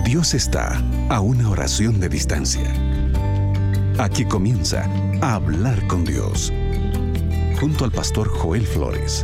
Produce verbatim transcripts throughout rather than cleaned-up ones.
Dios está a una oración de distancia. Aquí comienza a hablar con Dios, junto al pastor Joel Flores.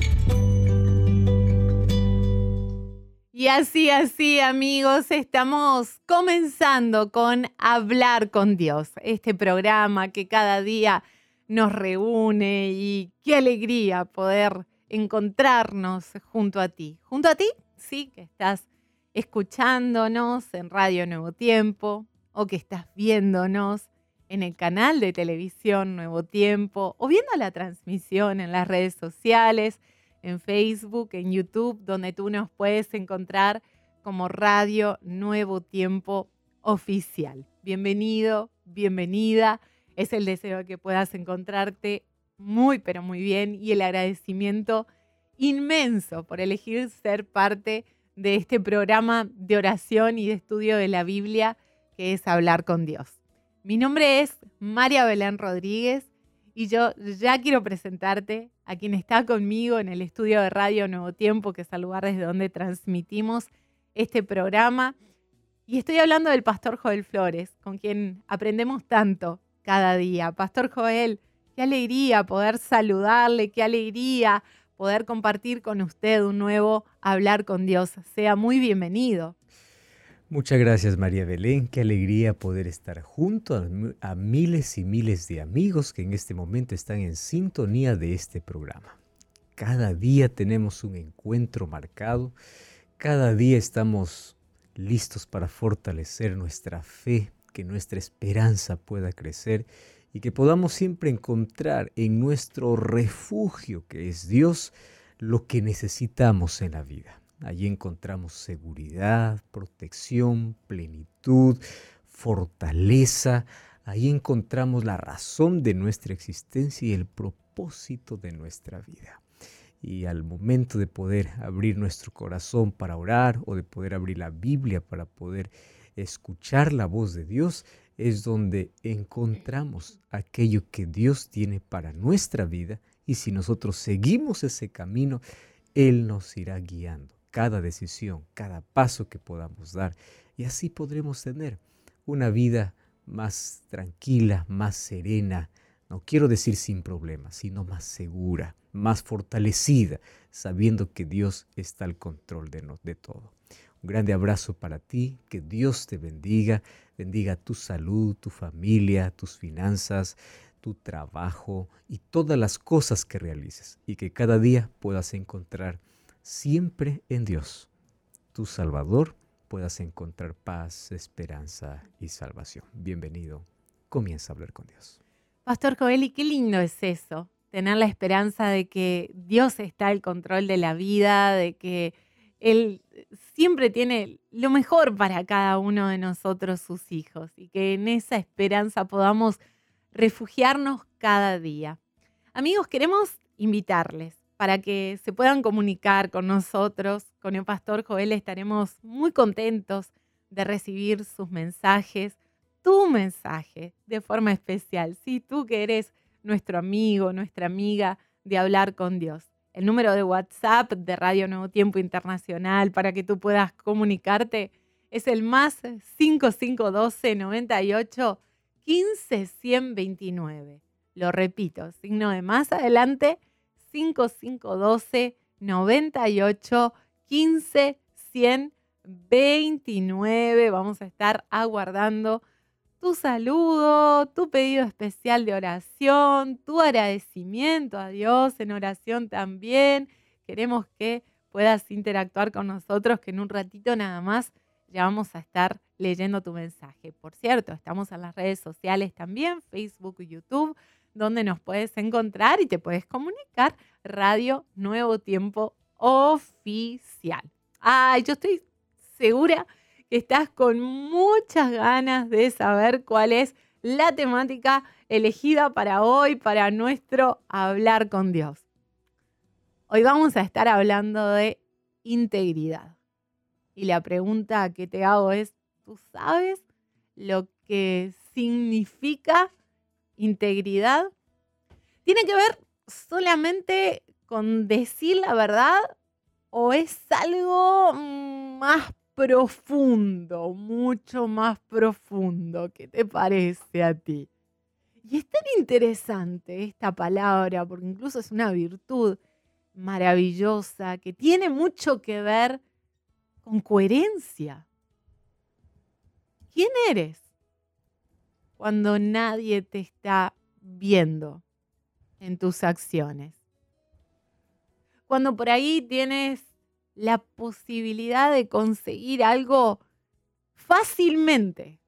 Y así, así, amigos, estamos comenzando con Hablar con Dios, este programa que cada día nos reúne y qué alegría poder encontrarnos junto a ti. Junto a ti, sí, que estás escuchándonos en Radio Nuevo Tiempo o que estás viéndonos en el canal de televisión Nuevo Tiempo o viendo la transmisión en las redes sociales, en Facebook, en YouTube, donde tú nos puedes encontrar como Radio Nuevo Tiempo Oficial. Bienvenido, bienvenida. Es el deseo de que puedas encontrarte muy, pero muy bien y el agradecimiento inmenso por elegir ser parte de este programa de oración y de estudio de la Biblia que es Hablar con Dios. Mi nombre es María Belén Rodríguez y yo ya quiero presentarte a quien está conmigo en el estudio de Radio Nuevo Tiempo, que es el lugar desde donde transmitimos este programa. Y estoy hablando del pastor Joel Flores, con quien aprendemos tanto cada día. Pastor Joel, qué alegría poder saludarle, qué alegría poder compartir con usted un nuevo Hablar con Dios. Sea muy bienvenido. Muchas gracias, María Belén. Qué alegría poder estar junto a, a miles y miles de amigos que en este momento están en sintonía de este programa. Cada día tenemos un encuentro marcado. Cada día estamos listos para fortalecer nuestra fe, que nuestra esperanza pueda crecer y que podamos siempre encontrar en nuestro refugio, que es Dios, lo que necesitamos en la vida. Allí encontramos seguridad, protección, plenitud, fortaleza. Ahí encontramos la razón de nuestra existencia y el propósito de nuestra vida. Y al momento de poder abrir nuestro corazón para orar o de poder abrir la Biblia para poder escuchar la voz de Dios, es donde encontramos aquello que Dios tiene para nuestra vida. Y si nosotros seguimos ese camino, Él nos irá guiando. Cada decisión, cada paso que podamos dar. Y así podremos tener una vida más tranquila, más serena. No quiero decir sin problemas, sino más segura, más fortalecida, sabiendo que Dios está al control de, no, de todo. Un grande abrazo para ti, que Dios te bendiga, bendiga tu salud, tu familia, tus finanzas, tu trabajo y todas las cosas que realices. Y que cada día puedas encontrar siempre en Dios, tu Salvador, puedas encontrar paz, esperanza y salvación. Bienvenido, comienza a hablar con Dios. Pastor Joel, y qué lindo es eso, tener la esperanza de que Dios está al control de la vida, de que Él siempre tiene lo mejor para cada uno de nosotros, sus hijos, y que en esa esperanza podamos refugiarnos cada día. Amigos, queremos invitarles para que se puedan comunicar con nosotros, con el pastor Joel. Estaremos muy contentos de recibir sus mensajes, tu mensaje de forma especial. Sí, tú que eres nuestro amigo, nuestra amiga de Hablar con Dios. El número de WhatsApp de Radio Nuevo Tiempo Internacional para que tú puedas comunicarte es el más cinco cinco uno dos, noventa y ocho, quince, ciento veintinueve. Lo repito, signo de más adelante, cinco cinco uno dos, noventa y ocho, quince, ciento veintinueve. Vamos a estar aguardando tu saludo, tu pedido especial de oración, tu agradecimiento a Dios en oración también. Queremos que puedas interactuar con nosotros, que en un ratito nada más ya vamos a estar leyendo tu mensaje. Por cierto, estamos en las redes sociales también, Facebook y YouTube, donde nos puedes encontrar y te puedes comunicar. Radio Nuevo Tiempo Oficial. Ay, yo estoy segura que estás con muchas ganas de saber cuál es la temática elegida para hoy, para nuestro Hablar con Dios. Hoy vamos a estar hablando de integridad. Y la pregunta que te hago es, ¿tú sabes lo que significa integridad? ¿Tiene que ver solamente con decir la verdad o es algo más profundo, mucho más profundo. ¿Qué te parece a ti? Y es tan interesante esta palabra, porque incluso es una virtud maravillosa que tiene mucho que ver con coherencia. ¿Quién eres cuando nadie te está viendo en tus acciones? Cuando por ahí tienes la posibilidad de conseguir algo fácilmente,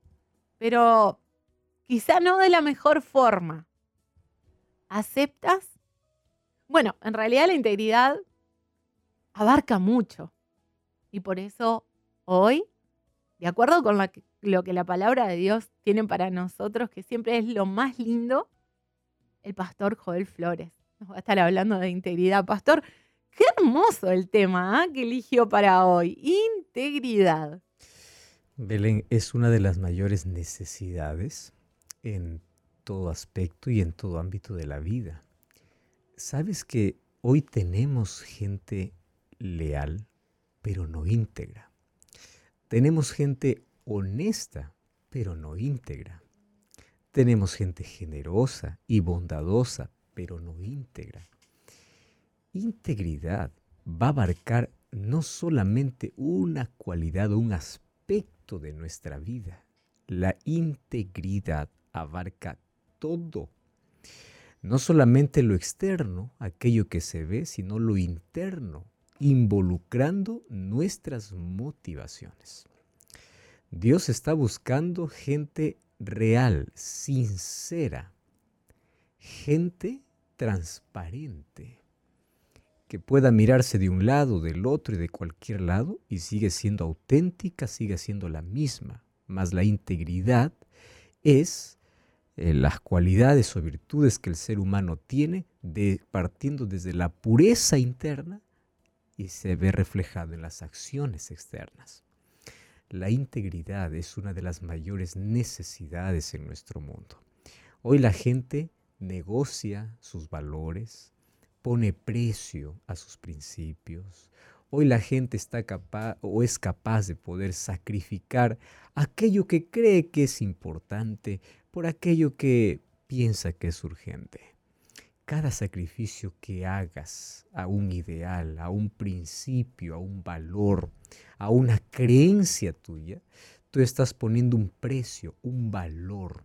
pero quizá no de la mejor forma. ¿Aceptas? Bueno, en realidad la integridad abarca mucho. Y por eso hoy, de acuerdo con la que, lo que la palabra de Dios tiene para nosotros, que siempre es lo más lindo, el pastor Joel Flores nos va a estar hablando de integridad. Pastor, qué hermoso el tema ¿eh? que eligió para hoy. Integridad. Belén, es una de las mayores necesidades en todo aspecto y en todo ámbito de la vida. ¿Sabes que hoy tenemos gente leal, pero no íntegra? Tenemos gente honesta, pero no íntegra. Tenemos gente generosa y bondadosa, pero no íntegra. Integridad va a abarcar no solamente una cualidad o un aspecto de nuestra vida. La integridad abarca todo. No solamente lo externo, aquello que se ve, sino lo interno, involucrando nuestras motivaciones. Dios está buscando gente real, sincera, gente transparente, que pueda mirarse de un lado, del otro y de cualquier lado y sigue siendo auténtica, sigue siendo la misma. Mas la integridad es eh, las cualidades o virtudes que el ser humano tiene de, partiendo desde la pureza interna y se ve reflejado en las acciones externas. La integridad es una de las mayores necesidades en nuestro mundo. Hoy la gente negocia sus valores, pone precio a sus principios. Hoy la gente está capaz o es capaz de poder sacrificar aquello que cree que es importante por aquello que piensa que es urgente. Cada sacrificio que hagas a un ideal, a un principio, a un valor, a una creencia tuya, tú estás poniendo un precio, un valor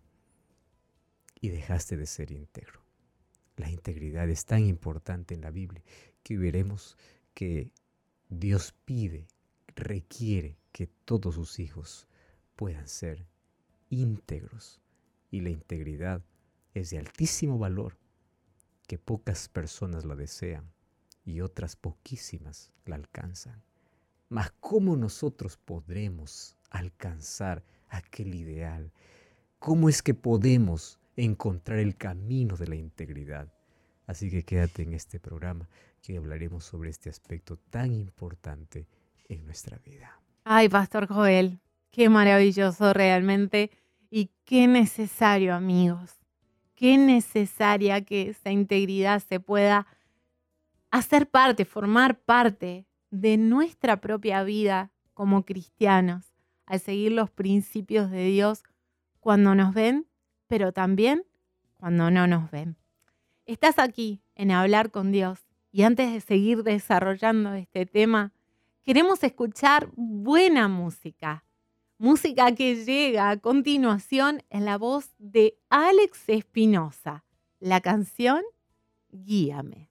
y dejaste de ser íntegro. La integridad es tan importante en la Biblia que veremos que Dios pide, requiere que todos sus hijos puedan ser íntegros. Y la integridad es de altísimo valor, que pocas personas la desean y otras poquísimas la alcanzan. Mas ¿cómo nosotros podremos alcanzar aquel ideal? ¿Cómo es que podemos encontrar el camino de la integridad? Así que quédate en este programa que hablaremos sobre este aspecto tan importante en nuestra vida. Ay, Pastor Joel, qué maravilloso realmente y qué necesario, amigos. Qué necesaria que esa integridad se pueda hacer parte, formar parte de nuestra propia vida como cristianos, al seguir los principios de Dios cuando nos ven, pero también cuando no nos ven. Estás aquí en Hablar con Dios y antes de seguir desarrollando este tema, queremos escuchar buena música. Música que llega a continuación en la voz de Alex Espinosa. La canción Guíame.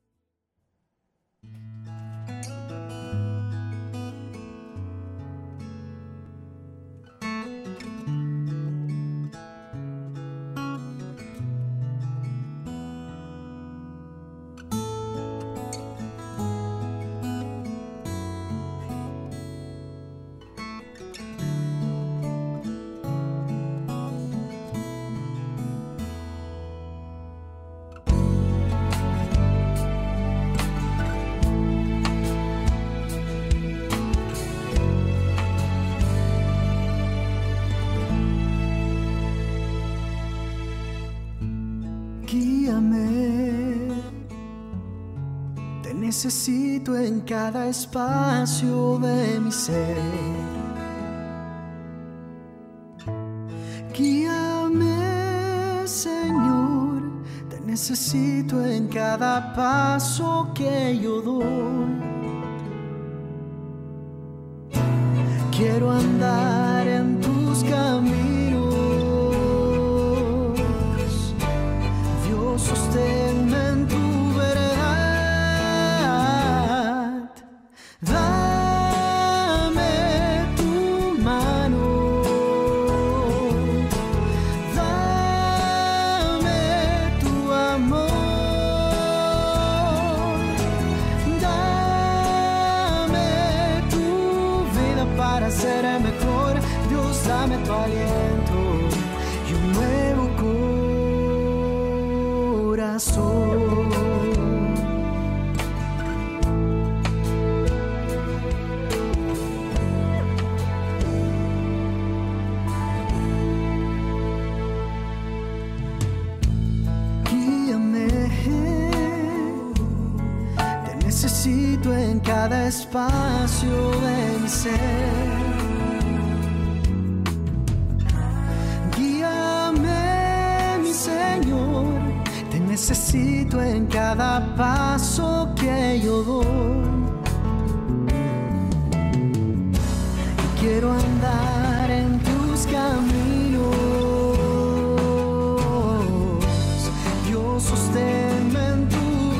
necesito en cada espacio de mi ser. Guíame, Señor, te necesito en cada paso que yo doy. Quiero andar en tus caminos, Dios, sosténme en tu verdad. Dame tu mano, dame tu amor, dame tu vida para ser mejor. Dios, dame tu aliento y un nuevo corazón. Guíame, te necesito en cada espacio de mi ser. Guíame, mi Señor, te necesito en cada paso que yo doy. Quiero andar en tus caminos, Dios, sosténme en tu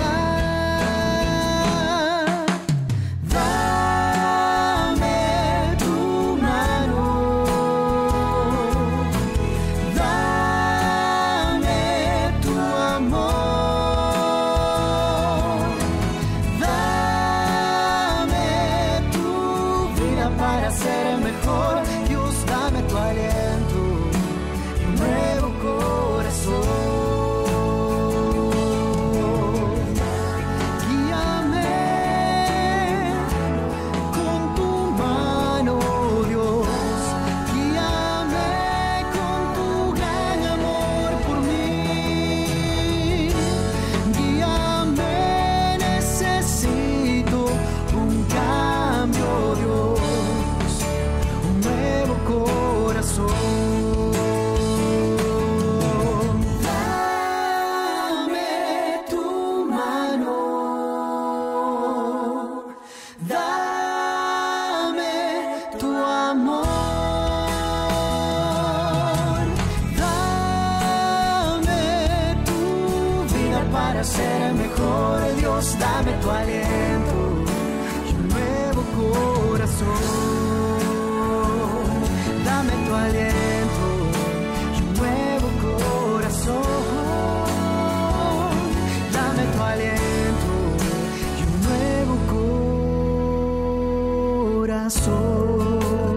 verdad. Dame tu mano, dame tu amor, dame tu vida para ser mejor. Dios, dame tu aliento y un nuevo corazón. Guíame con tu mano, Dios. Guíame con tu gran amor por mí. Guíame, necesito un cambio, Dios, un nuevo corazón. Dame tu mano, dame tu amor, dame tu vida para ser mejor. Dios, dame tu aliento y un nuevo corazón. Dame tu aliento y un nuevo corazón. Dame tu aliento y un nuevo corazón.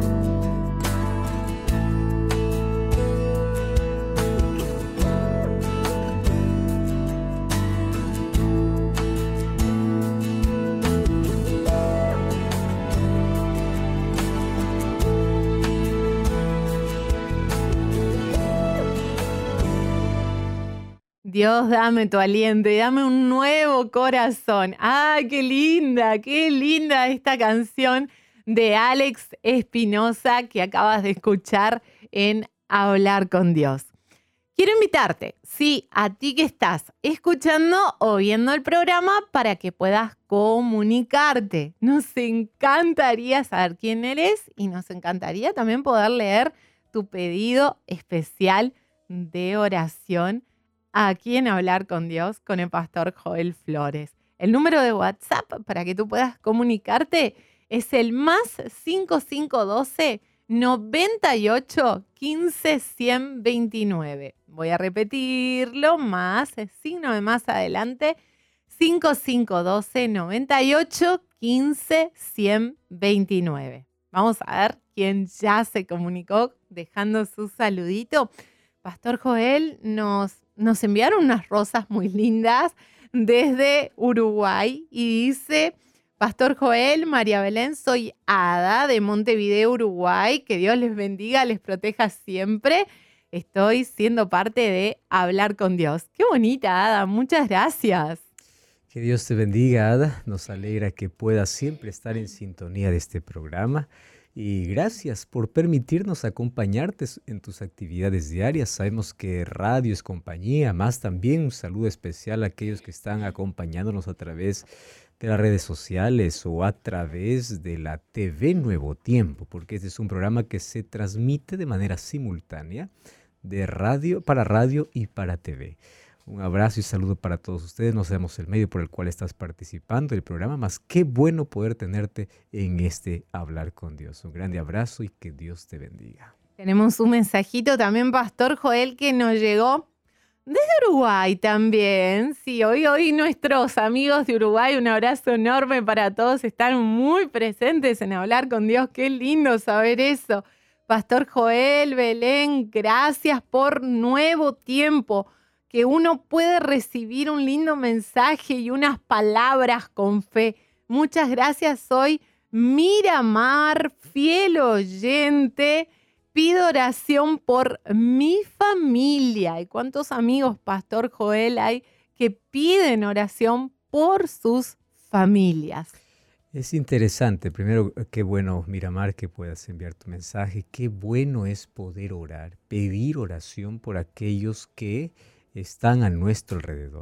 Dios, dame tu aliento y dame un nuevo corazón. ¡Ay, qué linda, qué linda esta canción de Alex Espinosa que acabas de escuchar en Hablar con Dios? Quiero invitarte, sí, a ti que estás escuchando o viendo el programa para que puedas comunicarte. Nos encantaría saber quién eres y nos encantaría también poder leer tu pedido especial de oración aquí en Hablar con Dios con el pastor Joel Flores. El número de WhatsApp para que tú puedas comunicarte es el más cinco cinco uno dos, noventa y ocho, quince, ciento veintinueve. Voy a repetirlo, más, signo de más adelante, cinco cinco uno dos, noventa y ocho, quince, ciento veintinueve. Vamos a ver quién ya se comunicó dejando su saludito. Pastor Joel, nos, nos enviaron unas rosas muy lindas desde Uruguay y dice: Pastor Joel, María Belén, soy Ada de Montevideo, Uruguay. Que Dios les bendiga, les proteja siempre. Estoy siendo parte de Hablar con Dios. Qué bonita, Ada. Muchas gracias. Que Dios te bendiga, Ada. Nos alegra que puedas siempre estar en sintonía de este programa. Y gracias por permitirnos acompañarte en tus actividades diarias. Sabemos que radio es compañía, más también un saludo especial a aquellos que están acompañándonos a través de las redes sociales o a través de la T V Nuevo Tiempo, porque este es un programa que se transmite de manera simultánea de radio para radio y para T V. Un abrazo y saludo para todos ustedes. No sabemos el medio por el cual estás participando del programa, más qué bueno poder tenerte en este Hablar con Dios. Un grande abrazo y que Dios te bendiga. Tenemos un mensajito también, Pastor Joel, que nos llegó desde Uruguay también. Sí, hoy, hoy nuestros amigos de Uruguay, un abrazo enorme para todos. Están muy presentes en Hablar con Dios. Qué lindo saber eso. Pastor Joel, Belén, gracias por Nuevo Tiempo, que uno puede recibir un lindo mensaje y unas palabras con fe. Muchas gracias. Soy Miramar, fiel oyente. Pido oración por mi familia. ¿Y cuántos amigos, Pastor Joel, hay que piden oración por sus familias? Es interesante. Primero, qué bueno, Miramar, que puedas enviar tu mensaje. Qué bueno es poder orar, pedir oración por aquellos que están a nuestro alrededor.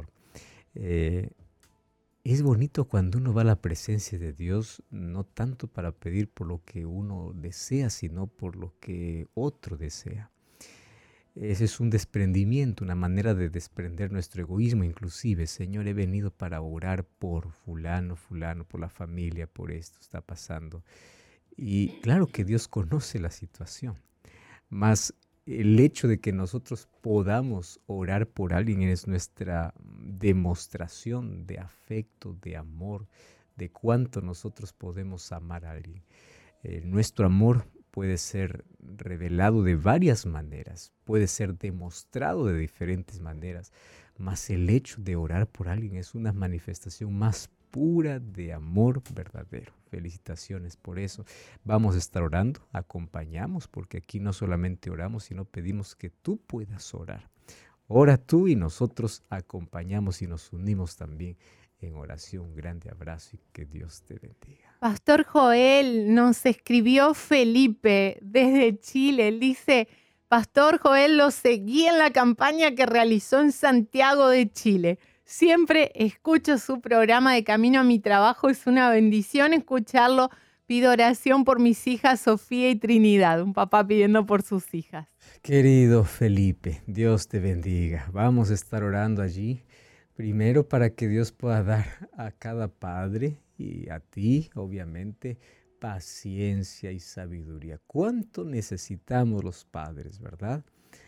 Eh, es bonito cuando uno va a la presencia de Dios, no tanto para pedir por lo que uno desea, sino por lo que otro desea. Ese es un desprendimiento, una manera de desprender nuestro egoísmo. Inclusive, Señor, he venido para orar por fulano, fulano, por la familia, por esto está pasando. Y claro que Dios conoce la situación, mas el hecho de que nosotros podamos orar por alguien es nuestra demostración de afecto, de amor, de cuánto nosotros podemos amar a alguien. Eh, nuestro amor puede ser revelado de varias maneras, puede ser demostrado de diferentes maneras, mas el hecho de orar por alguien es una manifestación más pura de amor verdadero. Felicitaciones por eso. Vamos a estar orando, acompañamos, porque aquí no solamente oramos, sino pedimos que tú puedas orar. Ora tú y nosotros acompañamos y nos unimos también en oración. Un grande abrazo y que Dios te bendiga. Pastor Joel, nos escribió Felipe desde Chile. Él dice, Pastor Joel, lo seguí en la campaña que realizó en Santiago de Chile. Siempre escucho su programa de camino a mi trabajo. Es una bendición escucharlo. Pido oración por mis hijas Sofía y Trinidad. Un papá pidiendo por sus hijas. Querido Felipe, Dios te bendiga. Vamos a estar orando allí. Primero para que Dios pueda dar a cada padre y a ti, obviamente, paciencia y sabiduría. ¿Cuánto necesitamos los padres, verdad?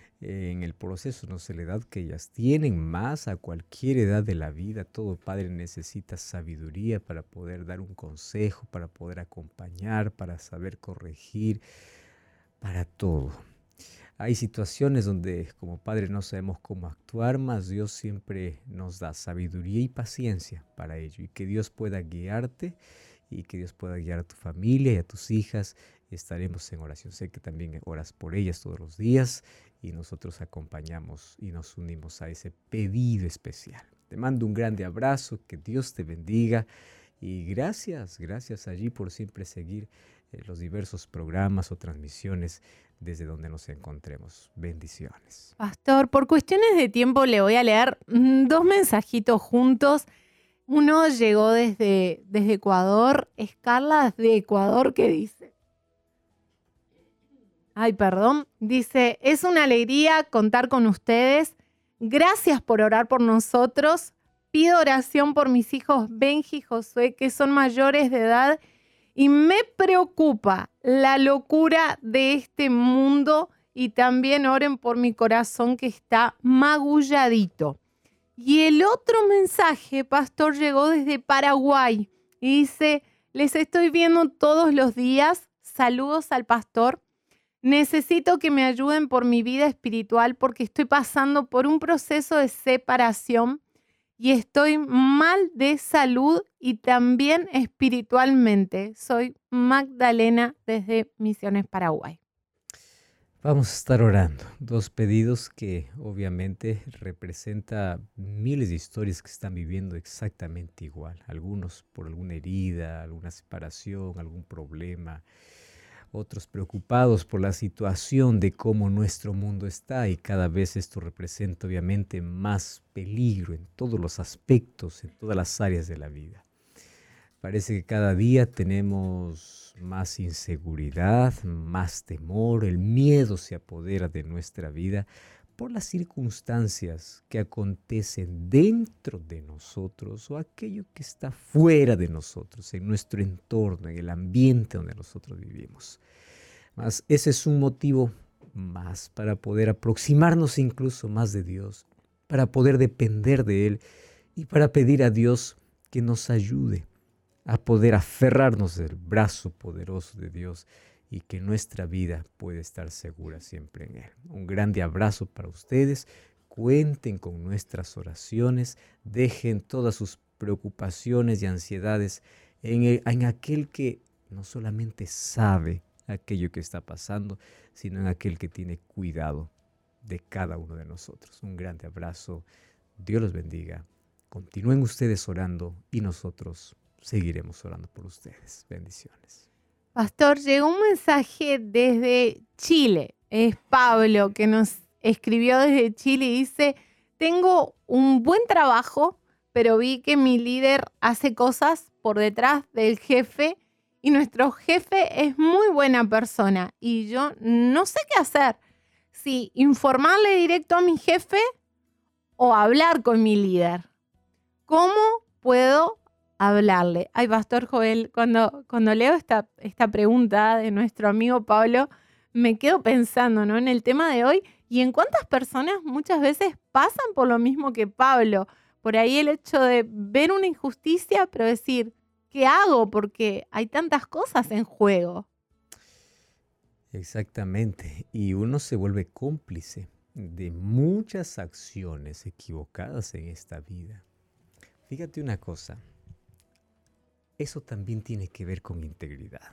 En el proceso, no sé la edad que ellas tienen, más a cualquier edad de la vida, todo padre necesita sabiduría para poder dar un consejo, para poder acompañar, para saber corregir, para todo. Hay situaciones donde como padres no sabemos cómo actuar, mas Dios siempre nos da sabiduría y paciencia para ello, y que Dios pueda guiarte y que Dios pueda guiar a tu familia y a tus hijas. Estaremos en oración. Sé que también oras por ellas todos los días y nosotros acompañamos y nos unimos a ese pedido especial. Te mando un grande abrazo, que Dios te bendiga y gracias, gracias allí por siempre seguir eh, los diversos programas o transmisiones desde donde nos encontremos. Bendiciones. Pastor, por cuestiones de tiempo le voy a leer mm, dos mensajitos juntos. Uno llegó desde, desde Ecuador, es Carla de Ecuador, que dice, ay, perdón, dice, es una alegría contar con ustedes. Gracias por orar por nosotros. Pido oración por mis hijos Benji y Josué, que son mayores de edad, y me preocupa la locura de este mundo, y también oren por mi corazón que está magulladito. Y el otro mensaje, pastor, llegó desde Paraguay y dice, les estoy viendo todos los días. Saludos al pastor. Necesito que me ayuden por mi vida espiritual porque estoy pasando por un proceso de separación y estoy mal de salud y también espiritualmente. Soy Magdalena desde Misiones, Paraguay. Vamos a estar orando. Dos pedidos que obviamente representan miles de historias que están viviendo exactamente igual. Algunos por alguna herida, alguna separación, algún problema. Otros preocupados por la situación de cómo nuestro mundo está, y cada vez esto representa obviamente más peligro en todos los aspectos, en todas las áreas de la vida. Parece que cada día tenemos más inseguridad, más temor, el miedo se apodera de nuestra vida por las circunstancias que acontecen dentro de nosotros o aquello que está fuera de nosotros, en nuestro entorno, en el ambiente donde nosotros vivimos. Mas ese es un motivo más para poder aproximarnos incluso más de Dios, para poder depender de Él y para pedir a Dios que nos ayude a poder aferrarnos del brazo poderoso de Dios y que nuestra vida puede estar segura siempre en Él. Un grande abrazo para ustedes. Cuenten con nuestras oraciones. Dejen todas sus preocupaciones y ansiedades en, el, en aquel que no solamente sabe aquello que está pasando, sino en aquel que tiene cuidado de cada uno de nosotros. Un grande abrazo. Dios los bendiga. Continúen ustedes orando y nosotros seguiremos orando por ustedes. Bendiciones. Pastor, llegó un mensaje desde Chile. Es Pablo que nos escribió desde Chile y dice: tengo un buen trabajo, pero vi que mi líder hace cosas por detrás del jefe y nuestro jefe es muy buena persona y yo no sé qué hacer. Si informarle directo a mi jefe o hablar con mi líder. ¿Cómo puedo hablarle? Ay, Pastor Joel, cuando, cuando leo esta, esta pregunta de nuestro amigo Pablo, me quedo pensando, ¿no?, en el tema de hoy y en cuántas personas muchas veces pasan por lo mismo que Pablo. Por ahí el hecho de ver una injusticia, pero decir, ¿qué hago? Porque hay tantas cosas en juego. Exactamente. Y uno se vuelve cómplice de muchas acciones equivocadas en esta vida. Fíjate una cosa. Eso también tiene que ver con integridad.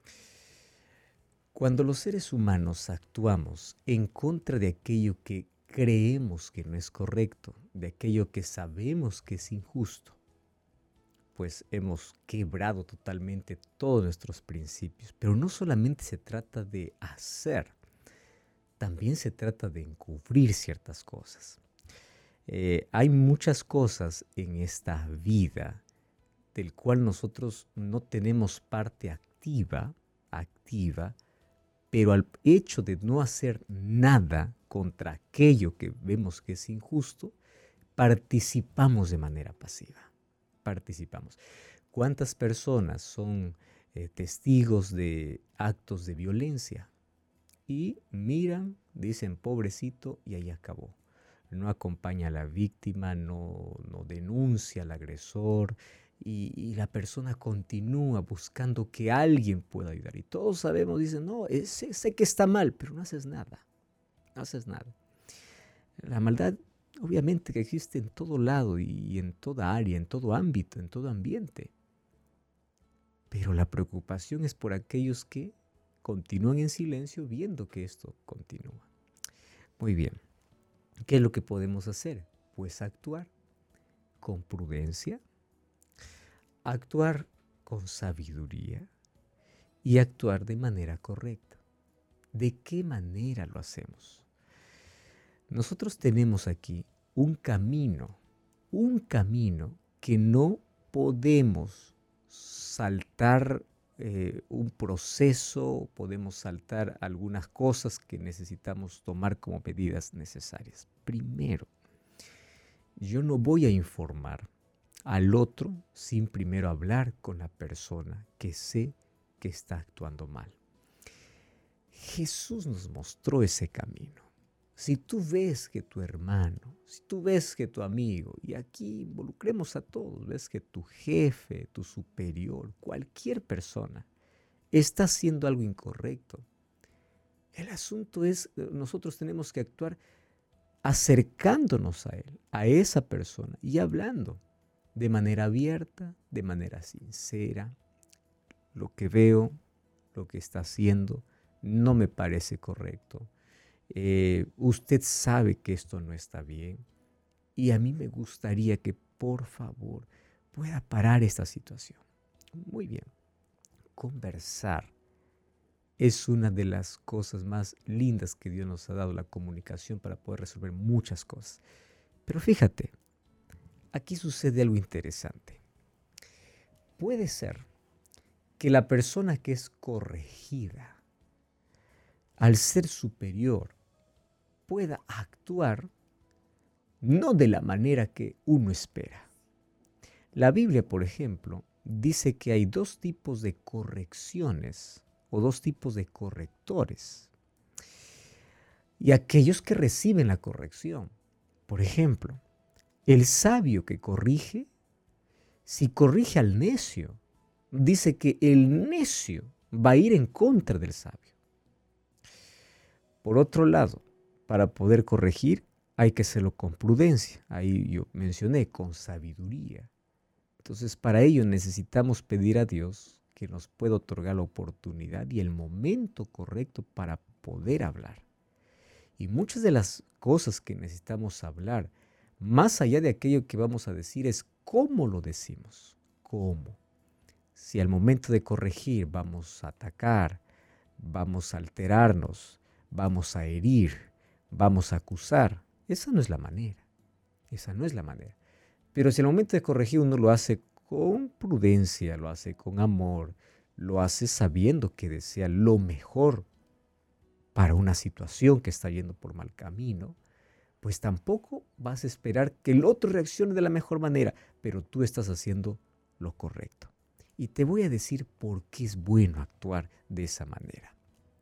Cuando los seres humanos actuamos en contra de aquello que creemos que no es correcto, de aquello que sabemos que es injusto, pues hemos quebrado totalmente todos nuestros principios. Pero no solamente se trata de hacer, también se trata de encubrir ciertas cosas. Eh, hay muchas cosas en esta vida del cual nosotros no tenemos parte activa, activa, pero al hecho de no hacer nada contra aquello que vemos que es injusto, participamos de manera pasiva. Participamos. ¿Cuántas personas son eh, testigos de actos de violencia? Y miran, dicen pobrecito y ahí acabó. No acompaña a la víctima, no, no denuncia al agresor y, y la persona continúa buscando que alguien pueda ayudar. Y todos sabemos, dicen, no, sé, sé que está mal, pero no haces nada. No haces nada. La maldad obviamente que existe en todo lado y en toda área, en todo ámbito, en todo ambiente. Pero la preocupación es por aquellos que continúan en silencio viendo que esto continúa. Muy bien. ¿Qué es lo que podemos hacer? Pues actuar con prudencia, actuar con sabiduría y actuar de manera correcta. ¿De qué manera lo hacemos? Nosotros tenemos aquí un camino, un camino que no podemos saltar eh, un proceso, podemos saltar algunas cosas que necesitamos tomar como medidas necesarias. Primero, yo no voy a informar al otro sin primero hablar con la persona que sé que está actuando mal. Jesús nos mostró ese camino. Si tú ves que tu hermano, si tú ves que tu amigo, y aquí involucremos a todos, ves que tu jefe, tu superior, cualquier persona, está haciendo algo incorrecto, el asunto es, nosotros tenemos que actuar acercándonos a él, a esa persona, y hablando de manera abierta, de manera sincera, lo que veo, lo que está haciendo, no me parece correcto. Eh, usted sabe que esto no está bien y a mí me gustaría que por favor pueda parar esta situación. Muy bien, conversar es una de las cosas más lindas que Dios nos ha dado, la comunicación para poder resolver muchas cosas. Pero fíjate, aquí sucede algo interesante. Puede ser que la persona que es corregida, al ser superior, pueda actuar no de la manera que uno espera. La Biblia, por ejemplo, dice que hay dos tipos de correcciones o dos tipos de correctores. Y aquellos que reciben la corrección. Por ejemplo, el sabio que corrige, si corrige al necio, dice que el necio va a ir en contra del sabio. Por otro lado, para poder corregir hay que hacerlo con prudencia. Ahí yo mencioné, con sabiduría. Entonces, para ello necesitamos pedir a Dios que nos pueda otorgar la oportunidad y el momento correcto para poder hablar. Y muchas de las cosas que necesitamos hablar, más allá de aquello que vamos a decir, es cómo lo decimos. ¿Cómo? Si al momento de corregir vamos a atacar, vamos a alterarnos, vamos a herir, vamos a acusar, esa no es la manera. Esa no es la manera. Pero si al momento de corregir uno lo hace con prudencia, lo hace con amor, lo hace sabiendo que desea lo mejor para una situación que está yendo por mal camino, pues tampoco vas a esperar que el otro reaccione de la mejor manera, pero tú estás haciendo lo correcto. Y te voy a decir por qué es bueno actuar de esa manera.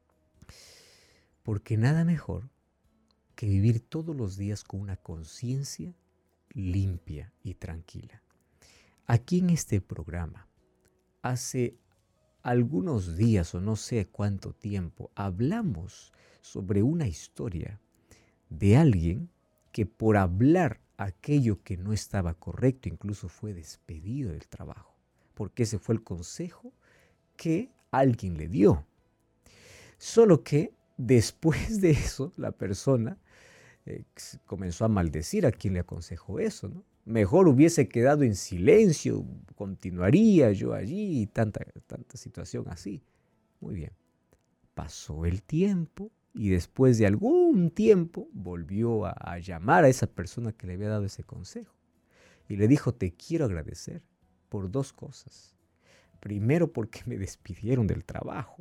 Porque nada mejor que vivir todos los días con una conciencia limpia y tranquila. Aquí en este programa, hace algunos días o no sé cuánto tiempo, hablamos sobre una historia de alguien que por hablar aquello que no estaba correcto, incluso fue despedido del trabajo, porque ese fue el consejo que alguien le dio. Solo que después de eso, la persona eh, comenzó a maldecir a quien le aconsejó eso, ¿no? Mejor hubiese quedado en silencio, continuaría yo allí, y tanta, tanta situación así. Muy bien. Pasó el tiempo y después de algún tiempo volvió a, a llamar a esa persona que le había dado ese consejo. Y le dijo, te quiero agradecer por dos cosas. Primero, porque me despidieron del trabajo.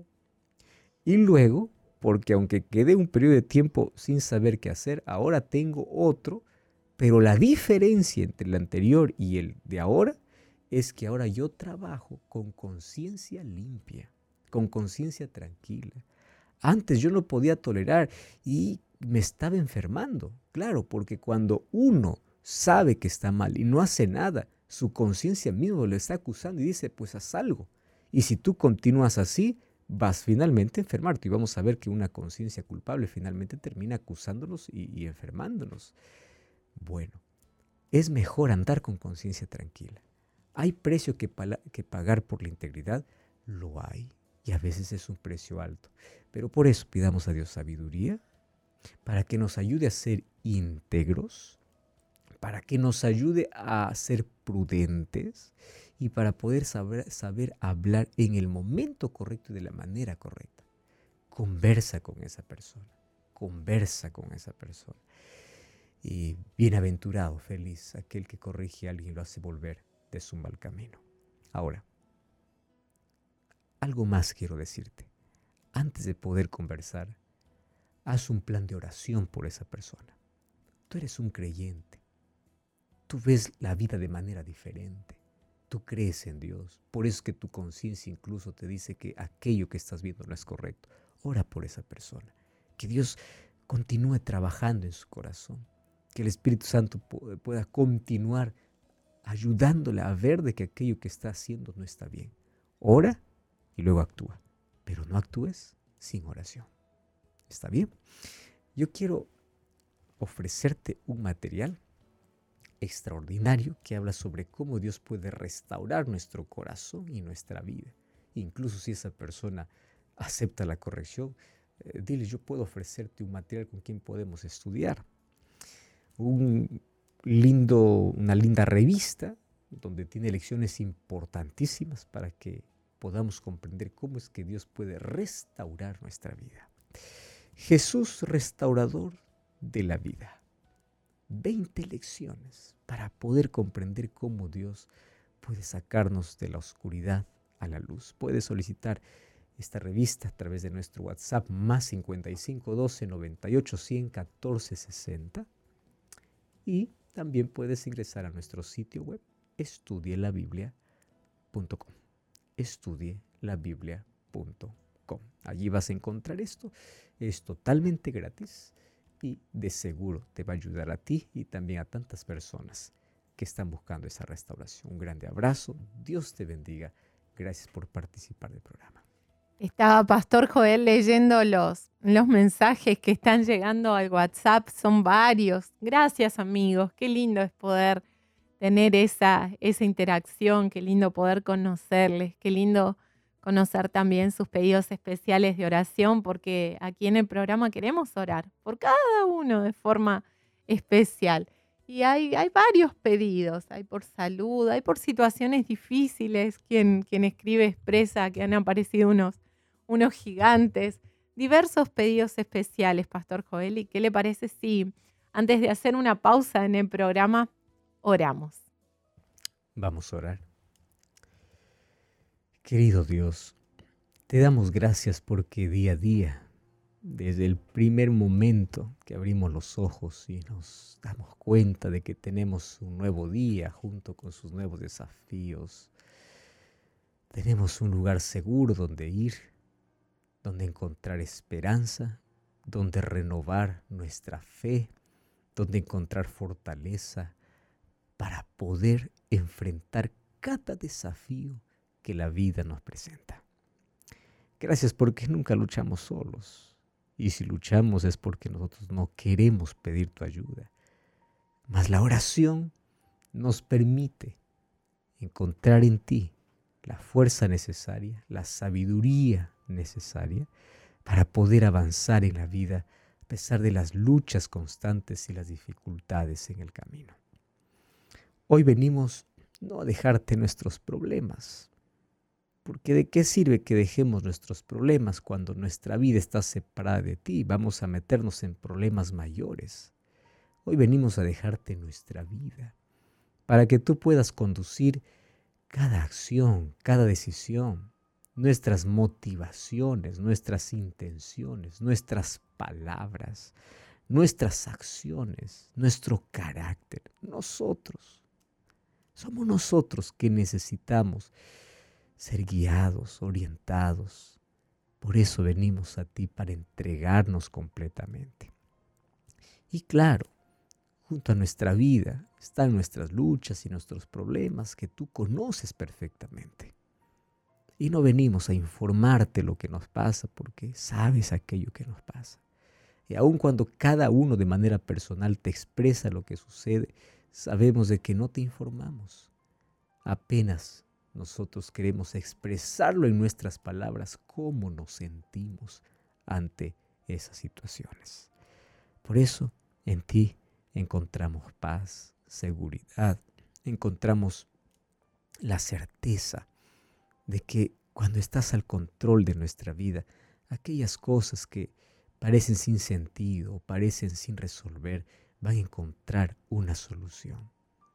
Y luego, porque aunque quedé un periodo de tiempo sin saber qué hacer, ahora tengo otro. Pero la diferencia entre el anterior y el de ahora es que ahora yo trabajo con conciencia limpia, con conciencia tranquila. Antes yo no podía tolerar y me estaba enfermando. Claro, porque cuando uno sabe que está mal y no hace nada, su conciencia mismo le está acusando y dice, pues haz algo. Y si tú continúas así, vas finalmente a enfermarte. Y vamos a ver que una conciencia culpable finalmente termina acusándonos y, y enfermándonos. Bueno, es mejor andar con conciencia tranquila. ¿Hay precio que, pala- que pagar por la integridad? Lo hay, y a veces es un precio alto. Pero por eso pidamos a Dios sabiduría, para que nos ayude a ser íntegros, para que nos ayude a ser prudentes y para poder saber, saber hablar en el momento correcto y de la manera correcta. Conversa con esa persona, conversa con esa persona. Y bienaventurado, feliz, aquel que corrige a alguien y lo hace volver de su mal camino. Ahora, algo más quiero decirte. Antes de poder conversar, haz un plan de oración por esa persona. Tú eres un creyente. Tú ves la vida de manera diferente. Tú crees en Dios. Por eso es que tu conciencia incluso te dice que aquello que estás viendo no es correcto. Ora por esa persona. Que Dios continúe trabajando en su corazón. Que el Espíritu Santo pueda continuar ayudándole a ver de que aquello que está haciendo no está bien. Ora y luego actúa. Pero no actúes sin oración. ¿Está bien? Yo quiero ofrecerte un material extraordinario que habla sobre cómo Dios puede restaurar nuestro corazón y nuestra vida. Incluso si esa persona acepta la corrección. Eh, dile, yo puedo ofrecerte un material con quien podemos estudiar. Un lindo, una linda revista donde tiene lecciones importantísimas para que podamos comprender cómo es que Dios puede restaurar nuestra vida. Jesús, restaurador de la vida. veinte lecciones para poder comprender cómo Dios puede sacarnos de la oscuridad a la luz. Puedes solicitar esta revista a través de nuestro WhatsApp más cincuenta y cinco doce noventa y ocho cien catorce sesenta y también puedes ingresar a nuestro sitio web estudie la biblia punto com. estudie la biblia punto com. Allí vas a encontrar esto. Es totalmente gratis y de seguro te va a ayudar a ti y también a tantas personas que están buscando esa restauración. Un grande abrazo. Dios te bendiga. Gracias por participar del programa. Estaba Pastor Joel leyendo los, los mensajes que están llegando al WhatsApp. Son varios. Gracias, amigos. Qué lindo es poder tener esa, esa interacción. Qué lindo poder conocerles. Qué lindo conocer también sus pedidos especiales de oración, porque aquí en el programa queremos orar por cada uno de forma especial. Y hay, hay varios pedidos, hay por salud, hay por situaciones difíciles. Quien, quien escribe expresa que han aparecido unos, unos gigantes, diversos pedidos especiales, Pastor Joel. ¿Y qué le parece si antes de hacer una pausa en el programa, oramos? Vamos a orar. Querido Dios, te damos gracias porque día a día, desde el primer momento que abrimos los ojos y nos damos cuenta de que tenemos un nuevo día junto con sus nuevos desafíos, tenemos un lugar seguro donde ir, donde encontrar esperanza, donde renovar nuestra fe, donde encontrar fortaleza para poder enfrentar cada desafío que la vida nos presenta. Gracias porque nunca luchamos solos. Y si luchamos es porque nosotros no queremos pedir tu ayuda. Mas la oración nos permite encontrar en ti la fuerza necesaria, la sabiduría necesaria para poder avanzar en la vida a pesar de las luchas constantes y las dificultades en el camino. Hoy venimos no a dejarte nuestros problemas, porque ¿de qué sirve que dejemos nuestros problemas cuando nuestra vida está separada de ti? Vamos a meternos en problemas mayores. Hoy venimos a dejarte nuestra vida para que tú puedas conducir cada acción, cada decisión, nuestras motivaciones, nuestras intenciones, nuestras palabras, nuestras acciones, nuestro carácter. Nosotros, somos nosotros que necesitamos ser guiados, orientados. Por eso venimos a ti para entregarnos completamente. Y claro, junto a nuestra vida están nuestras luchas y nuestros problemas que tú conoces perfectamente. Y no venimos a informarte lo que nos pasa porque sabes aquello que nos pasa. Y aun cuando cada uno de manera personal te expresa lo que sucede, sabemos de que no te informamos. Apenas nosotros queremos expresarlo en nuestras palabras, cómo nos sentimos ante esas situaciones. Por eso, en ti encontramos paz, seguridad, encontramos la certeza de que cuando estás al control de nuestra vida, aquellas cosas que parecen sin sentido, parecen sin resolver, van a encontrar una solución.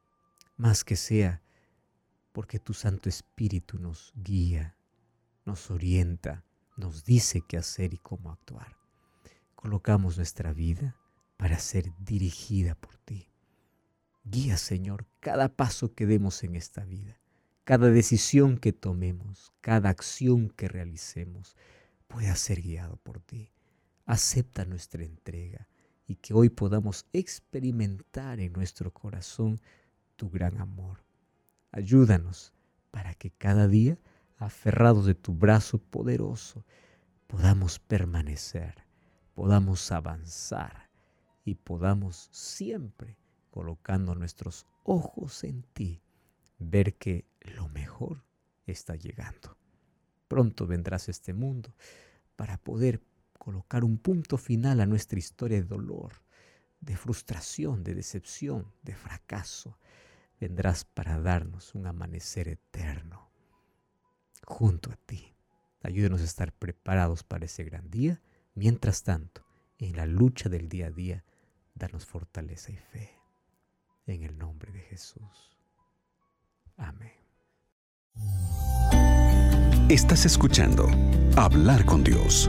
Más que sea porque tu Santo Espíritu nos guía, nos orienta, nos dice qué hacer y cómo actuar. Colocamos nuestra vida para ser dirigida por ti. Guía, Señor, cada paso que demos en esta vida, cada decisión que tomemos, cada acción que realicemos, pueda ser guiado por ti. Acepta nuestra entrega y que hoy podamos experimentar en nuestro corazón tu gran amor. Ayúdanos para que cada día, aferrados de tu brazo poderoso, podamos permanecer, podamos avanzar y podamos siempre, colocando nuestros ojos en ti, ver que lo mejor está llegando. Pronto vendrás a este mundo para poder colocar un punto final a nuestra historia de dolor, de frustración, de decepción, de fracaso. Vendrás para darnos un amanecer eterno junto a ti. Ayúdenos a estar preparados para ese gran día. Mientras tanto, en la lucha del día a día, danos fortaleza y fe. En el nombre de Jesús. Amén. Estás escuchando Hablar con Dios.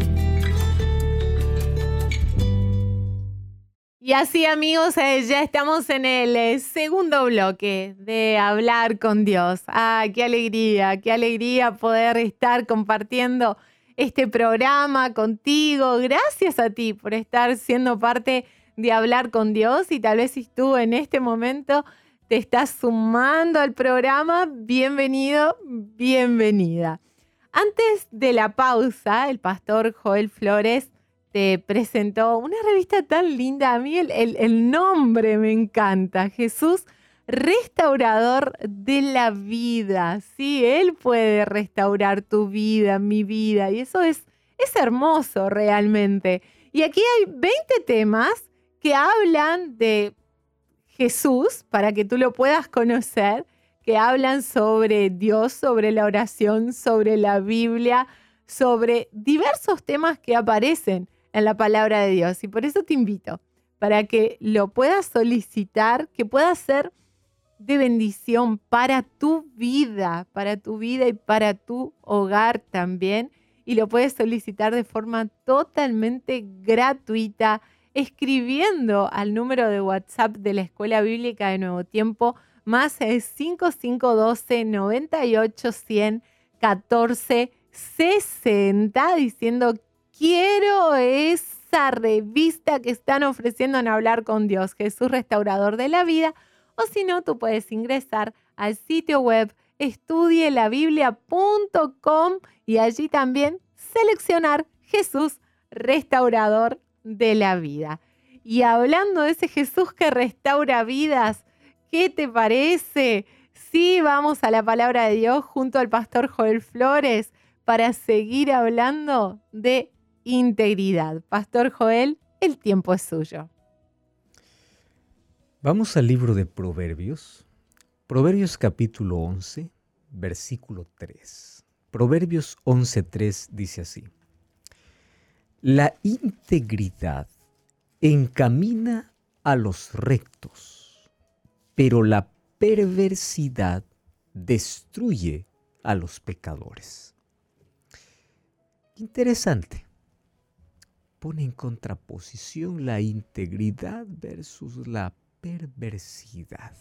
Y así, amigos, eh, ya estamos en el eh, segundo bloque de Hablar con Dios. ¡Ah, qué alegría! ¡Qué alegría poder estar compartiendo este programa contigo! Gracias a ti por estar siendo parte de Hablar con Dios. Y tal vez si tú en este momento te estás sumando al programa, bienvenido, bienvenida. Antes de la pausa, el pastor Joel Flores te presentó una revista tan linda. A mí el, el, el nombre me encanta. Jesús, restaurador de la vida. Sí, Él puede restaurar tu vida, mi vida. Y eso es, es hermoso realmente. Y aquí hay veinte temas que hablan de Jesús, para que tú lo puedas conocer, que hablan sobre Dios, sobre la oración, sobre la Biblia, sobre diversos temas que aparecen en la palabra de Dios. Y por eso te invito, para que lo puedas solicitar, que pueda ser de bendición para tu vida, para tu vida y para tu hogar también. Y lo puedes solicitar de forma totalmente gratuita, escribiendo al número de WhatsApp de la Escuela Bíblica de Nuevo Tiempo, más cinco cinco uno dos, noventa y ocho, cien, catorce, sesenta, diciendo: quiero esa revista que están ofreciendo en Hablar con Dios, Jesús Restaurador de la Vida. O si no, tú puedes ingresar al sitio web estudie la biblia punto com y allí también seleccionar Jesús Restaurador de la Vida. Y hablando de ese Jesús que restaura vidas, ¿qué te parece? Sí, vamos a la palabra de Dios junto al pastor Joel Flores para seguir hablando de integridad. Pastor Joel, el tiempo es suyo. Vamos al libro de Proverbios. Proverbios capítulo once, versículo tres. Proverbios once, tres dice así: la integridad encamina a los rectos, pero la perversidad destruye a los pecadores. Interesante. Pone en contraposición la integridad versus la perversidad.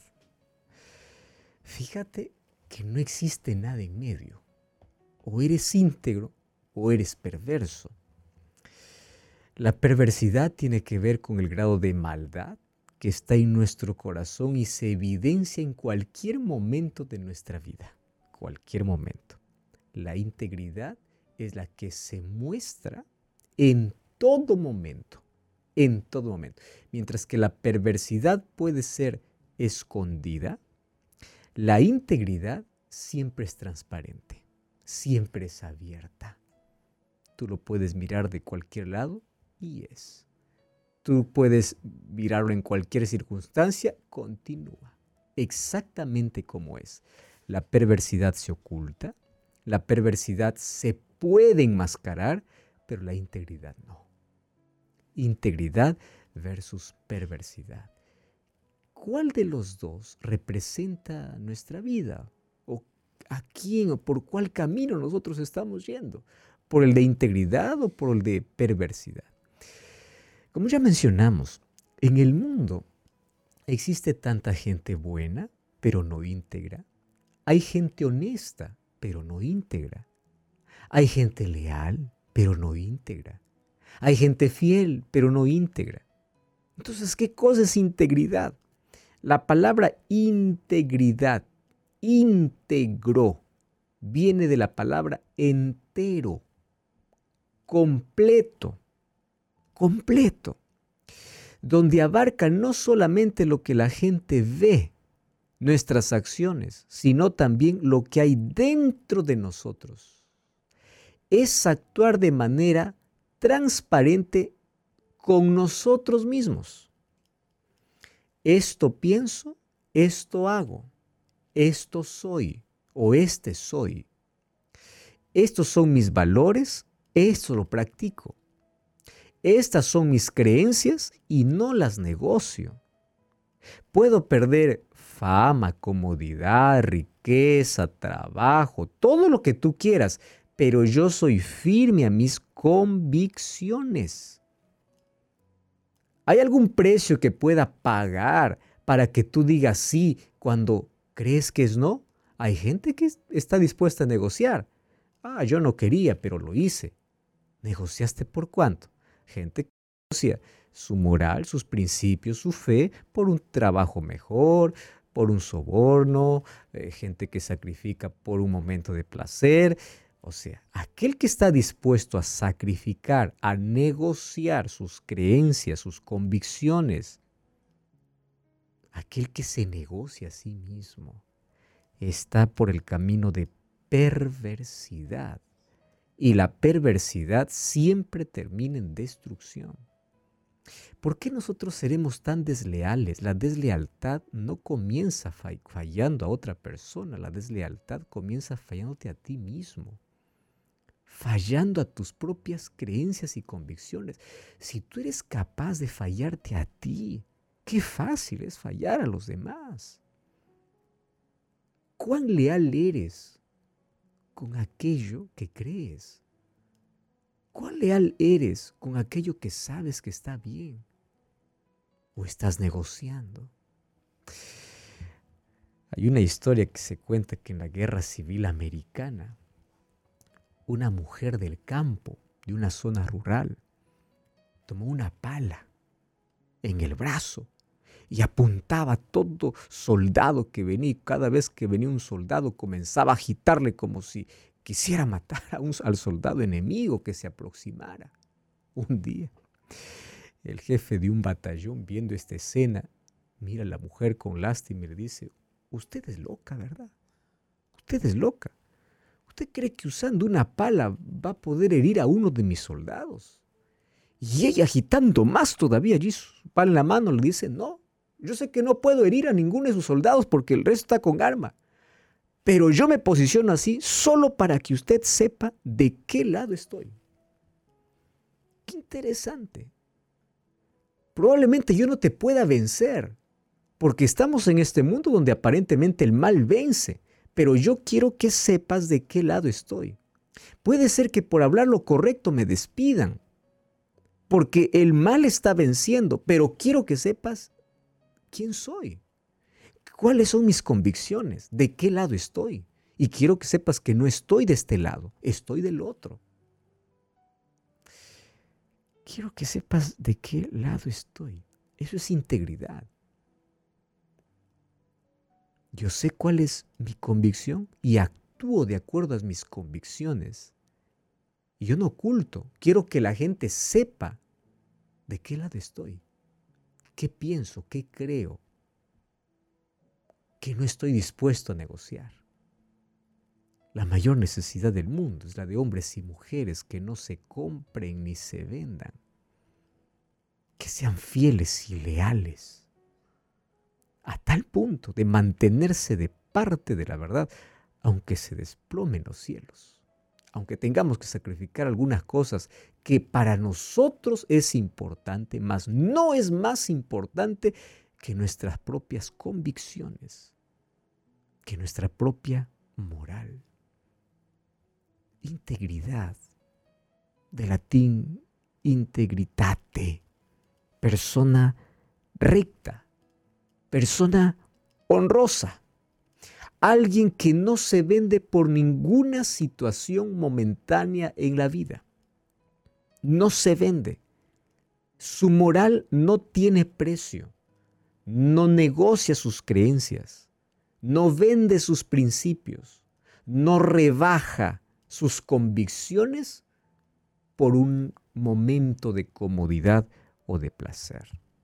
Fíjate que no existe nada en medio. O eres íntegro o eres perverso. La perversidad tiene que ver con el grado de maldad que está en nuestro corazón y se evidencia en cualquier momento de nuestra vida. Cualquier momento. La integridad es la que se muestra en todo momento. En todo momento. Mientras que la perversidad puede ser escondida, la integridad siempre es transparente. Siempre es abierta. Tú lo puedes mirar de cualquier lado y es. Tú puedes mirarlo en cualquier circunstancia, continúa. Exactamente como es. La perversidad se oculta, la perversidad se puede enmascarar, pero la integridad no. Integridad versus perversidad. ¿Cuál de los dos representa nuestra vida? ¿O a quién o por cuál camino nosotros estamos yendo? ¿Por el de integridad o por el de perversidad? Como ya mencionamos, en el mundo existe tanta gente buena, pero no íntegra. Hay gente honesta, pero no íntegra. Hay gente leal, pero no íntegra. Hay gente fiel, pero no íntegra. Entonces, ¿qué cosa es integridad? La palabra integridad, íntegro, viene de la palabra entero, completo, completo, donde abarca no solamente lo que la gente ve, nuestras acciones, sino también lo que hay dentro de nosotros. es actuar de manera transparente con nosotros mismos. Esto pienso, esto hago, esto soy o este soy. Estos son mis valores, esto lo practico. Estas son mis creencias y no las negocio. Puedo perder fama, comodidad, riqueza, trabajo, todo lo que tú quieras, pero yo soy firme a mis convicciones. ¿Hay algún precio que pueda pagar para que tú digas sí cuando crees que es no? Hay gente que está dispuesta a negociar. Ah, yo no quería, pero lo hice. ¿Negociaste por cuánto? Gente que negocia su moral, sus principios, su fe por un trabajo mejor, por un soborno, eh, gente que sacrifica por un momento de placer. O sea, aquel que está dispuesto a sacrificar, a negociar sus creencias, sus convicciones, aquel que se negocia a sí mismo, está por el camino de perversidad. Y la perversidad siempre termina en destrucción. ¿Por qué nosotros seremos tan desleales? La deslealtad no comienza fallando a otra persona, la deslealtad comienza fallándote a ti mismo, fallando a tus propias creencias y convicciones. Si tú eres capaz de fallarte a ti, qué fácil es fallar a los demás. ¿Cuán leal eres con aquello que crees? ¿Cuán leal eres con aquello que sabes que está bien? ¿O estás negociando? Hay una historia que se cuenta que en la Guerra Civil Americana, una mujer del campo, de una zona rural, tomó una pala en el brazo y apuntaba a todo soldado que venía. Cada vez que venía un soldado comenzaba a agitarle como si quisiera matar a un, al soldado enemigo que se aproximara. Un día, el jefe de un batallón, viendo esta escena, mira a la mujer con lástima y le dice: usted es loca, ¿verdad? Usted es loca. ¿Usted cree que usando una pala va a poder herir a uno de mis soldados? Y ella, agitando más todavía allí su pala en la mano, le dice: no, yo sé que no puedo herir a ninguno de sus soldados porque el resto está con arma. Pero yo me posiciono así solo para que usted sepa de qué lado estoy. Qué interesante. Probablemente yo no te pueda vencer, porque estamos en este mundo donde aparentemente el mal vence, pero yo quiero que sepas de qué lado estoy. Puede ser que por hablar lo correcto me despidan, porque el mal está venciendo, pero quiero que sepas quién soy, cuáles son mis convicciones, de qué lado estoy. Y quiero que sepas que no estoy de este lado, estoy del otro. Quiero que sepas de qué lado estoy. Eso es integridad. Yo sé cuál es mi convicción y actúo de acuerdo a mis convicciones. Y yo no oculto, quiero que la gente sepa de qué lado estoy, qué pienso, qué creo, que no estoy dispuesto a negociar. La mayor necesidad del mundo es la de hombres y mujeres que no se compren ni se vendan, que sean fieles y leales, a tal punto de mantenerse de parte de la verdad, aunque se desplomen los cielos, aunque tengamos que sacrificar algunas cosas que para nosotros es importante, mas no es más importante que nuestras propias convicciones, que nuestra propia moral. Integridad, de latín integritate, persona recta, persona honrosa, alguien que no se vende por ninguna situación momentánea en la vida. No se vende. Su moral no tiene precio. No negocia sus creencias. No vende sus principios. No rebaja sus convicciones por un momento de comodidad o de placer.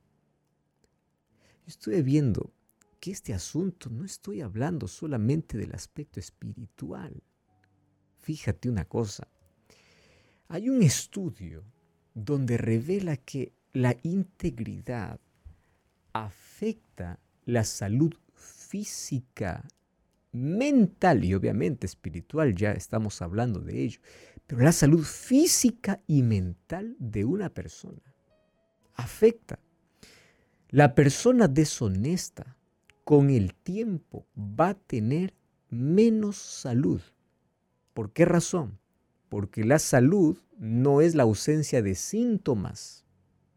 Estuve viendo que este asunto no estoy hablando solamente del aspecto espiritual. Fíjate una cosa, Hay un estudio donde revela que la integridad afecta la salud física, mental y obviamente espiritual, ya estamos hablando de ello, pero la salud física y mental de una persona afecta. La persona deshonesta con el tiempo va a tener menos salud. ¿Por qué razón? Porque la salud no es la ausencia de síntomas.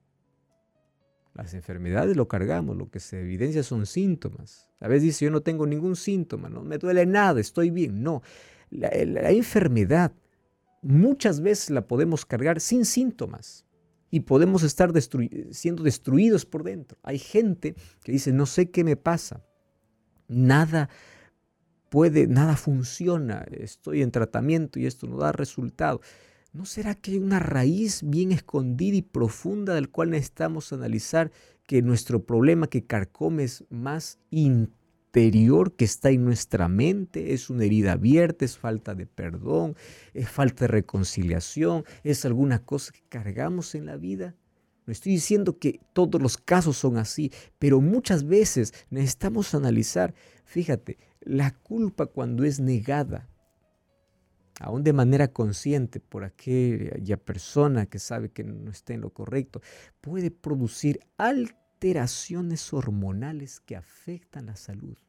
Las enfermedades lo cargamos, lo que se evidencia son síntomas. A veces dice, yo no tengo ningún síntoma, no me duele nada, estoy bien. No, la, la enfermedad muchas veces la podemos cargar sin síntomas y podemos estar destru- siendo destruidos por dentro. Hay gente que dice, no sé qué me pasa, nada puede, nada funciona, estoy en tratamiento y esto no da resultado. ¿No será que hay una raíz bien escondida y profunda del cual necesitamos analizar que nuestro problema que carcome es más interior, que está en nuestra mente? Es una herida abierta, es falta de perdón, es falta de reconciliación, es alguna cosa que cargamos en la vida. No estoy diciendo que todos los casos son así, pero muchas veces necesitamos analizar, fíjate, la culpa cuando es negada, aún de manera consciente por aquella persona que sabe que no está en lo correcto, puede producir alteraciones hormonales que afectan la salud.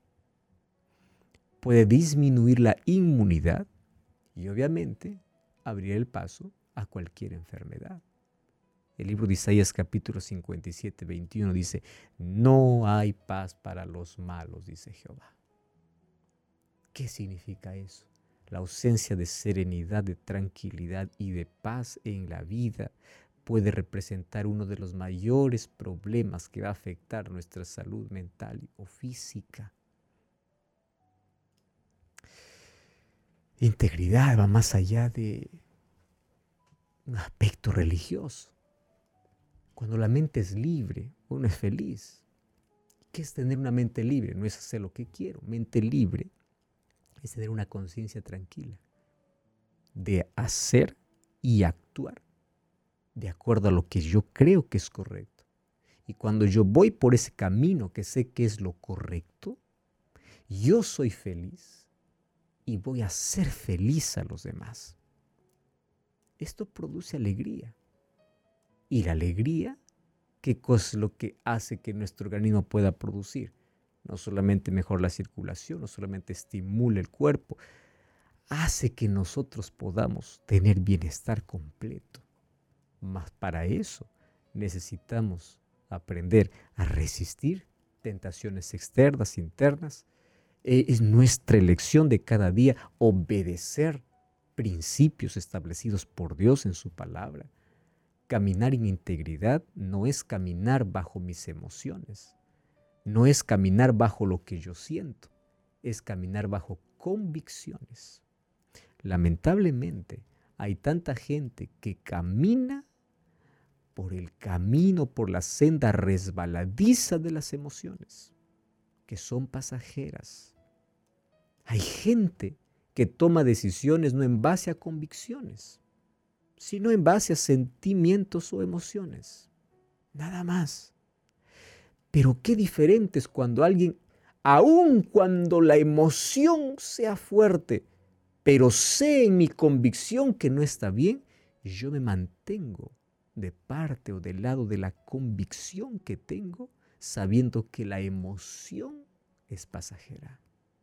Puede disminuir la inmunidad y obviamente abrir el paso a cualquier enfermedad. El libro de Isaías capítulo cincuenta y siete, veintiuno dice, no hay paz para los malos, dice Jehová. ¿Qué significa eso? La ausencia de serenidad, de tranquilidad y de paz en la vida puede representar uno de los mayores problemas que va a afectar nuestra salud mental o física. Integridad va más allá de un aspecto religioso. Cuando la mente es libre, uno es feliz. ¿Qué es tener una mente libre? No es hacer lo que quiero. Mente libre es tener una conciencia tranquila de hacer y actuar de acuerdo a lo que yo creo que es correcto. Y cuando yo voy por ese camino que sé que es lo correcto, yo soy feliz y voy a hacer feliz a los demás. Esto produce alegría. Y la alegría, ¿qué cosa es lo que hace que nuestro organismo pueda producir? No solamente mejora la circulación, no solamente estimula el cuerpo, hace que nosotros podamos tener bienestar completo. Mas para eso necesitamos aprender a resistir tentaciones externas, internas. Es nuestra elección de cada día obedecer principios establecidos por Dios en su palabra. Caminar en integridad no es caminar bajo mis emociones. No es caminar bajo lo que yo siento, es caminar bajo convicciones. Lamentablemente, hay tanta gente que camina por el camino, por la senda resbaladiza de las emociones, que son pasajeras. Hay gente que toma decisiones no en base a convicciones, sino en base a sentimientos o emociones. Nada más. Pero qué diferente es cuando alguien, aun cuando la emoción sea fuerte, pero sé en mi convicción que no está bien, yo me mantengo de parte o del lado de la convicción que tengo, sabiendo que la emoción es pasajera.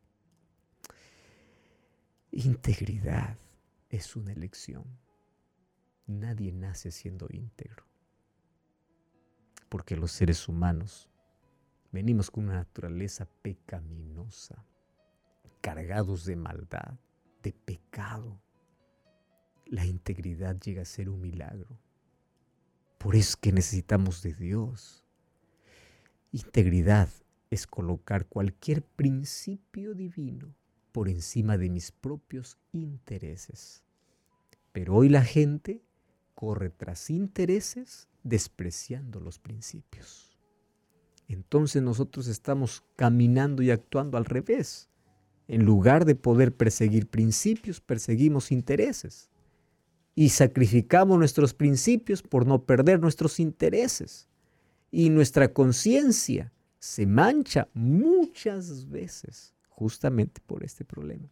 Integridad es una elección. Nadie nace siendo íntegro, porque los seres humanos venimos con una naturaleza pecaminosa, cargados de maldad, de pecado. La integridad llega a ser un milagro. Por eso es que necesitamos de Dios. Integridad es colocar cualquier principio divino por encima de mis propios intereses. Pero hoy la gente corre tras intereses despreciando los principios. Entonces nosotros estamos caminando y actuando al revés. En lugar de poder perseguir principios, perseguimos intereses. y sacrificamos nuestros principios por no perder nuestros intereses. Y nuestra conciencia se mancha muchas veces justamente por este problema.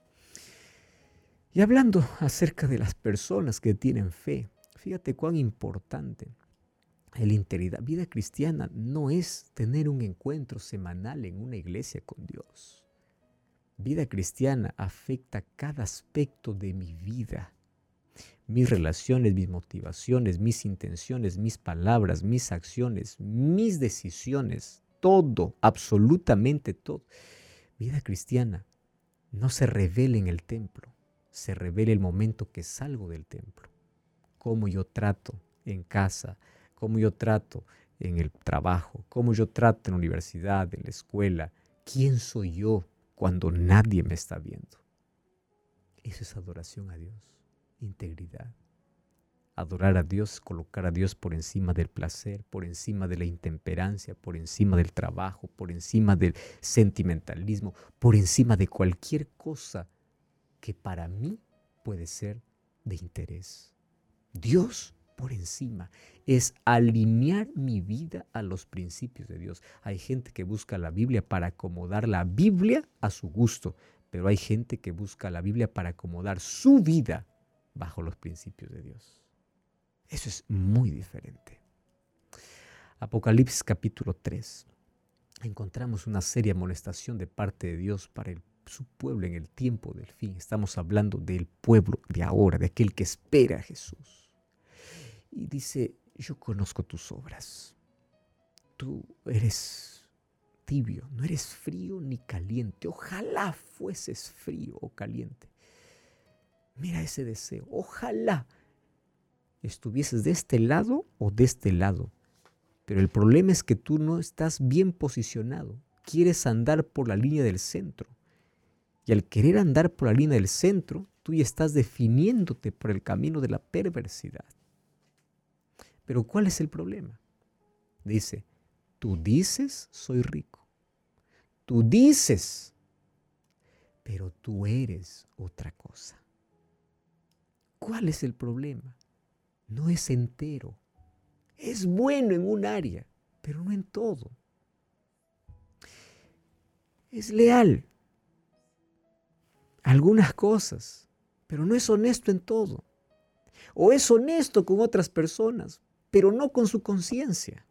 Y hablando acerca de las personas que tienen fe, fíjate cuán importante es la integridad. Vida cristiana no es tener un encuentro semanal en una iglesia con Dios. Vida cristiana afecta cada aspecto de mi vida. Mis relaciones, mis motivaciones, mis intenciones, mis palabras, mis acciones, mis decisiones, todo, absolutamente todo. Vida cristiana no se revela en el templo, se revela el momento que salgo del templo. Cómo yo trato en casa, cómo yo trato en el trabajo, cómo yo trato en la universidad, en la escuela. ¿Quién soy yo cuando nadie me está viendo? Eso es adoración a Dios. Integridad. Adorar a Dios, colocar a Dios por encima del placer, por encima de la intemperancia, por encima del trabajo, por encima del sentimentalismo, por encima de cualquier cosa que para mí puede ser de interés. Dios por encima es alinear mi vida a los principios de Dios. Hay gente que busca la Biblia para acomodar la Biblia a su gusto, pero hay gente que busca la Biblia para acomodar su vida bajo los principios de Dios. Eso es muy diferente. Apocalipsis capítulo tres. Encontramos una seria amonestación de parte de Dios para el, su pueblo en el tiempo del fin. Estamos hablando del pueblo de ahora, de aquel que espera a Jesús. Y dice, yo conozco tus obras. Tú eres tibio, no eres frío ni caliente. Ojalá fueses frío o caliente. Mira ese deseo. Ojalá estuvieses de este lado o de este lado. Pero el problema es que tú no estás bien posicionado. Quieres andar por la línea del centro. Y al querer andar por la línea del centro, tú ya estás definiéndote por el camino de la perversidad. Pero ¿cuál es el problema? Dice, tú dices, soy rico. Tú dices, pero tú eres otra cosa. ¿Cuál es el problema? No es entero. Es bueno en un área, pero no en todo. Es leal a algunas cosas, pero no es honesto en todo. O es honesto con otras personas, pero no con su conciencia.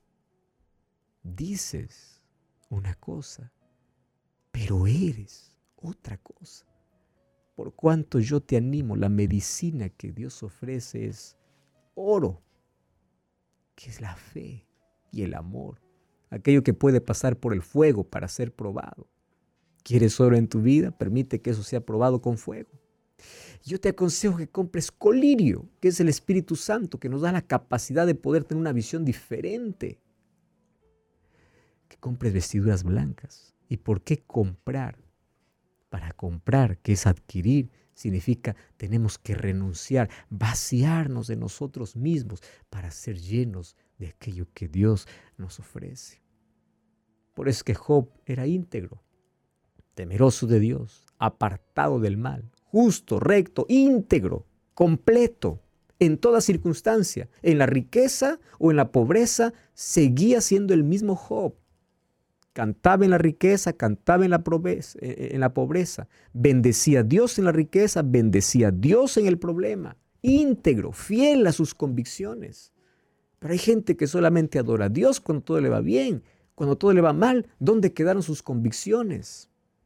Dices una cosa, pero eres otra cosa. Por cuanto yo te animo, la medicina que Dios ofrece es oro, que es la fe y el amor, aquello que puede pasar por el fuego para ser probado. ¿Quieres oro en tu vida? Permite que eso sea probado con fuego. Yo te aconsejo que compres colirio, que es el Espíritu Santo, que nos da la capacidad de poder tener una visión diferente. Que compres vestiduras blancas. ¿Y por qué comprar? Para comprar, que es adquirir, significa tenemos que renunciar, vaciarnos de nosotros mismos para ser llenos de aquello que Dios nos ofrece. Por eso es que Job era íntegro, temeroso de Dios, apartado del mal, justo, recto, íntegro, completo, en toda circunstancia, en la riqueza o en la pobreza, seguía siendo el mismo Job. Cantaba en la riqueza, cantaba en la pobreza, en la pobreza. Bendecía a Dios en la riqueza, bendecía a Dios en el problema. Íntegro, fiel a sus convicciones. Pero hay gente que solamente adora a Dios cuando todo le va bien. Cuando todo le va mal, ¿dónde quedaron sus convicciones?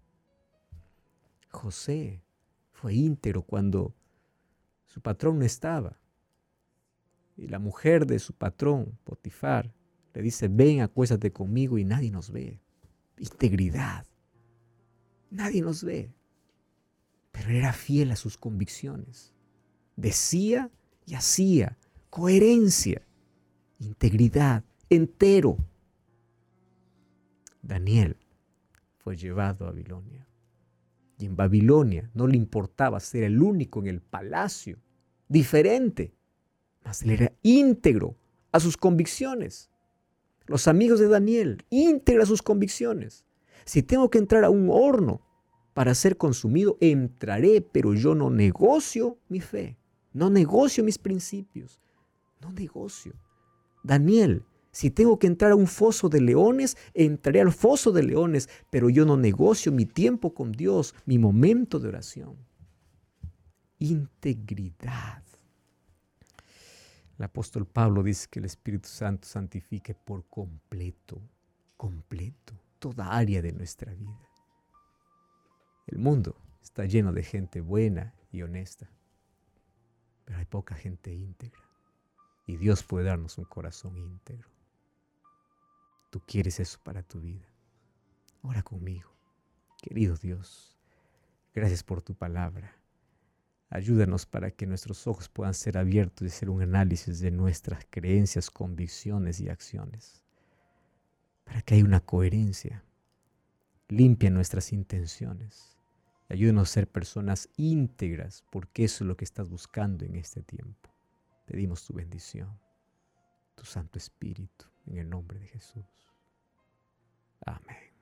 José fue íntegro cuando su patrón no estaba. Y la mujer de su patrón, Potifar, le dice, ven, acuéstate conmigo y nadie nos ve. Integridad. Nadie nos ve. Pero era fiel a sus convicciones. Decía y hacía. Coherencia. Integridad. Entero. Daniel fue llevado a Babilonia. Y en Babilonia no le importaba ser el único en el palacio. Diferente. Mas él era íntegro a sus convicciones. Los amigos de Daniel, íntegra sus convicciones. Si tengo que entrar a un horno para ser consumido, entraré, pero yo no negocio mi fe. No negocio mis principios. No negocio. Daniel, si tengo que entrar a un foso de leones, entraré al foso de leones, pero yo no negocio mi tiempo con Dios, mi momento de oración. Integridad. El apóstol Pablo dice que el Espíritu Santo santifique por completo, completo, toda área de nuestra vida. El mundo está lleno de gente buena y honesta, pero hay poca gente íntegra. Y Dios puede darnos un corazón íntegro. Tú quieres eso para tu vida. Ora conmigo. Querido Dios, gracias por tu palabra. Ayúdanos para que nuestros ojos puedan ser abiertos y hacer un análisis de nuestras creencias, convicciones y acciones. Para que haya una coherencia. Limpia nuestras intenciones. Ayúdanos a ser personas íntegras, porque eso es lo que estás buscando en este tiempo. Pedimos tu bendición, tu Santo Espíritu, en el nombre de Jesús. Amén.